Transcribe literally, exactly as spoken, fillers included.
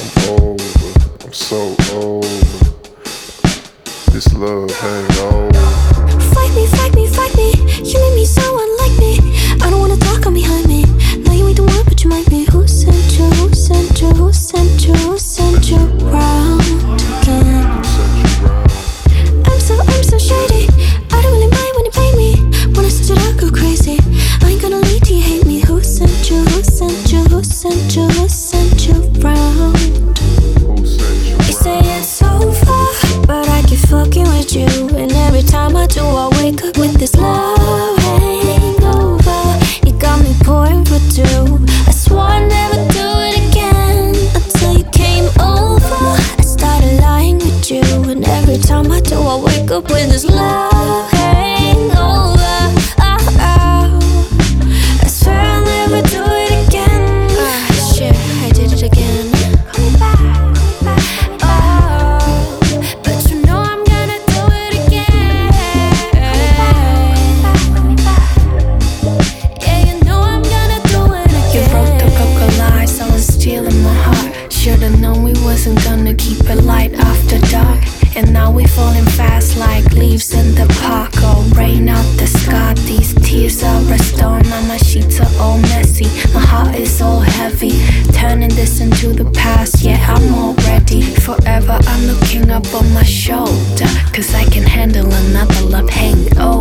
over, I'm so over. This love hangover. Fight me, fight me, fight me. You make me so unlike me. I don't wanna talk on behind me. Now you ain't the one, but you might be. Who sent you? Who sent you? Who sent you? Who sent you round again? I'm so, I'm so shady. I don't really mind when you pay me. When I switch it out, go crazy. I ain't gonna lead till you hate me. Who sent you? Who sent you? Who sent you? Who sent you round? You say it's over, but I keep fucking with you. And every time I do, I wake up with this love hangover. You got me pouring for two. I swore I'd never do it again until you came over. I started lying with you. And every time I do, I wake up with this love hangover. Oh, oh. I swear I'll never do it again. Ah, shit, I did it again. Should've known we wasn't gonna keep it light after dark. And now we falling fast like leaves in the park. Oh, rain out the sky, these tears are a storm. Now my sheets are all messy, my heart is all heavy. Turning this into the past, yeah, I'm all ready. Forever I'm looking up on my shoulder, cause I can handle another love hangover.